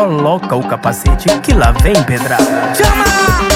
coloca o capacete que lá vem pedrada. Chama!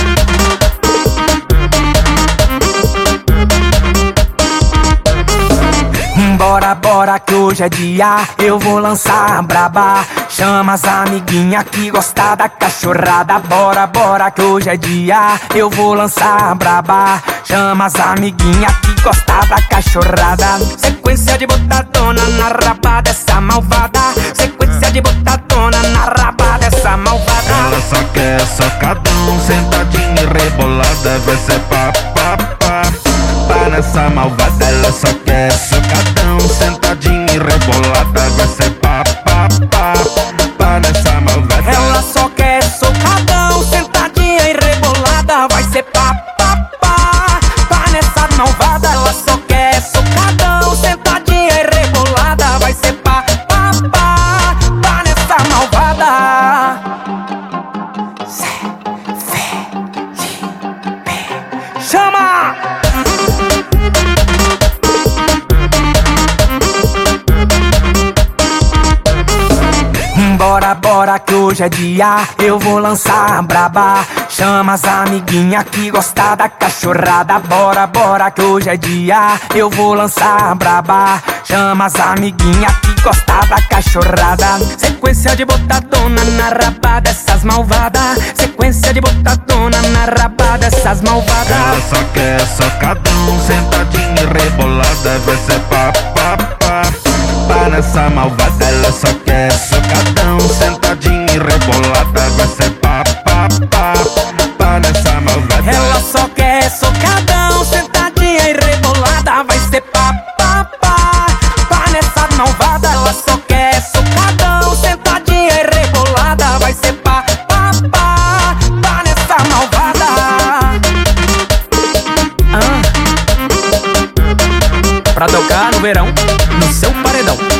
Bora, bora que hoje é dia, eu vou lançar a braba. Chama as amiguinha que gosta da cachorrada. Bora, bora que hoje é dia, eu vou lançar a braba. Chama as amiguinha que gosta da cachorrada. Sequência de botadona na raba dessa malvada. Sequência de botadona na raba dessa malvada. Ela só quer socadão, sentadinha e rebolada. Vai ser pá, pá, pá. Pá nessa malvada, ela só quer socadão, sentadinha e rebolada. Vai ser pá, pá, pá. Pá nessa malvada. Ela só quer socadão, sentadinha e rebolada. Vai ser pá, pá, pá. Pá nessa malvada. Ela só quer socadão, sentadinha e rebolada. Vai ser pá, pá, pá. Pá nessa malvada. Chama! Bora, bora que hoje é dia, eu vou lançar a braba. Chama as amiguinha que gosta da cachorrada. Bora, bora que hoje é dia, eu vou lançar a braba. Chama as amiguinha que gosta da cachorrada. Sequência de botadona na raba dessas malvadas. Sequência de botadona na raba dessas malvadas. Ela só quer socadão, sentadinha e rebolada. Vai ser pá, pá, pá. Pá nessa malvada, ela só quer socadão, sentadinha e rebolada. Vai ser pá, pá, pá. Pá nessa malvada. Ela só quer socadão, sentadinha e rebolada. Vai ser pá, pá, pá. Pá nessa malvada. Ela só quer socadão, sentadinha e rebolada. Vai ser pá, pá, pá. Pá nessa malvada. Pra tocar no verão, no seu paredão.